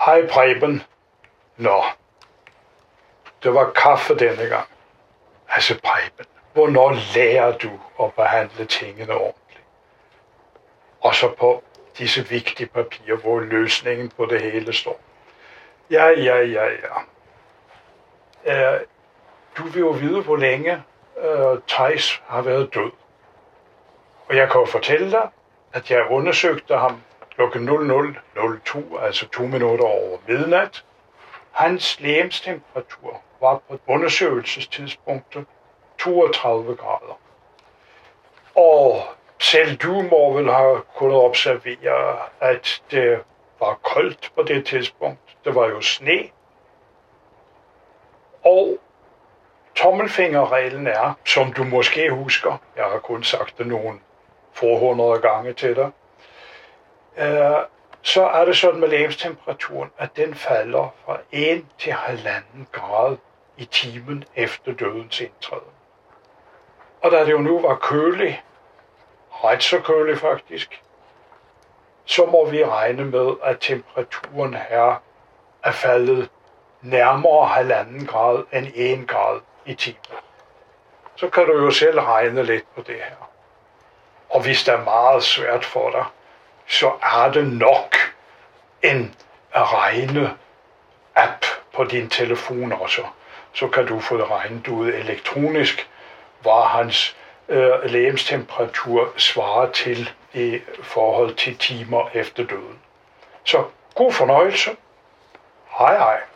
Hej Preben. Nå, det var kaffe denne gang. Altså Preben, hvornår lærer du at behandle tingene ordentligt? Og så på disse vigtige papirer, hvor løsningen på det hele står. Ja. Du vil jo vide, hvor længe Theis har været død. Og jeg kan jo fortælle dig, at jeg undersøgte ham kl. 00:02, altså 2 minutter over midnat. Hans legemstemperatur var på undersøgelsestidspunktet 32 grader. Og selv du må vel have kunnet observere, at det var koldt på det tidspunkt. Det var jo sne. Og tommelfingerreglen er, som du måske husker, jeg har kun sagt det nogle få 100 gange til dig, så er det sådan med legemstemperaturen, at den falder fra 1 til 1,5 grad i timen efter dødens indtræden. Og da det jo nu var køligt, ret så køligt faktisk, så må vi regne med, at temperaturen her er faldet nærmere 1,5 grad end 1 grad i timen. Så kan du jo selv regne lidt på det her. Og hvis det er meget svært for dig, så er det nok en regne-app på din telefon også. Så kan du få det regnet ud elektronisk, hvor hans legemstemperatur svarer til i forhold til timer efter døden. Så god fornøjelse. Hej hej.